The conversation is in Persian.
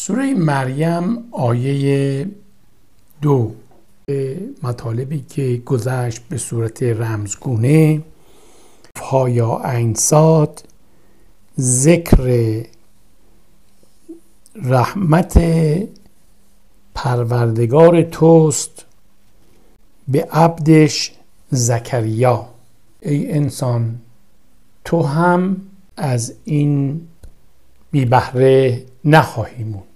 سوره مریم آیه 2 مطالبی که گذشت به صورت رمزگونه ها یا عین صاد ذکر رحمت پروردگار توست به عبدش زکریا. ای انسان تو هم از این بی بهره نخواهی موند.